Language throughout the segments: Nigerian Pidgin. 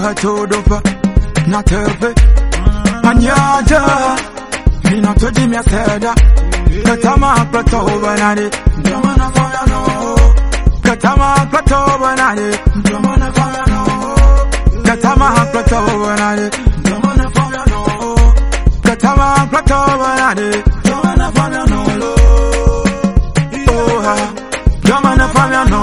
hatodopa na tepe anyada mina toji mi aseda katama plato banade jamana faya no katama plato banade jamana faya no katama plato banade jamana faya no katama plato banade jamana faya no jamana faya no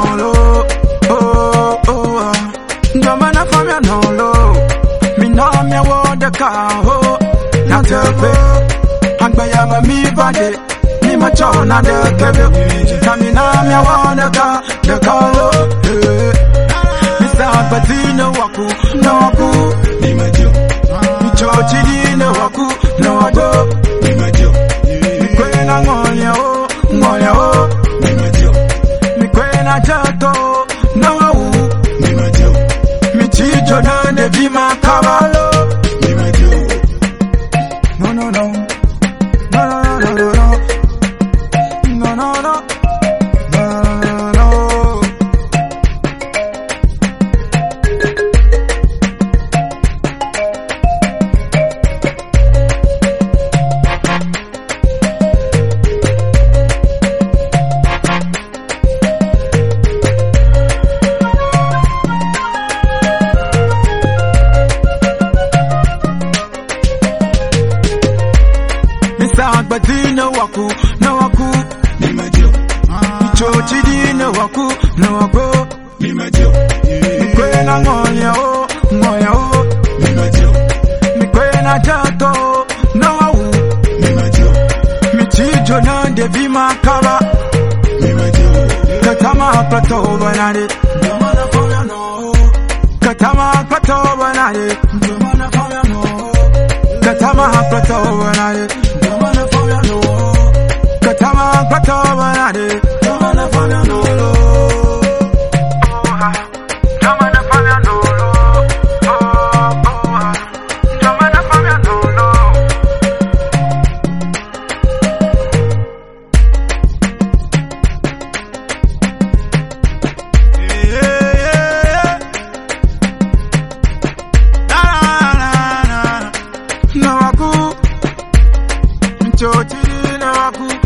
jamana faya no mina mi awode ka ho na tepe Angbaya ma mi bade, mi ma chona de kebe. Kamina mi awana ka de kalo. Misa pati no waku, no waku. Mi ma jo. Mi chochi di no waku, no waku. Mi ma jo. Mi kwe na ngonya o, ngonya o. Mi ma jo. Mi kwe na jato, no waku. Mi ma jo. Mi chicho na ne bima kabalo. Mi ma jo. No no no. Badi no waku, no waku, ni majo. Chochi di no waku, no waku, ni majo. Mikwe na ngonya o, ngonya o, ni majo. Mikwe na jato, no waku, ni majo. Michijo na devi makaba, ni majo. Katama plato banade, jamana faya no. Katama plato banade, jamana faya no. Katama plato banade. Katama plato banade, jamana faya no. Jamana faya no. Jamana faya no. Na waku, chochi na waku.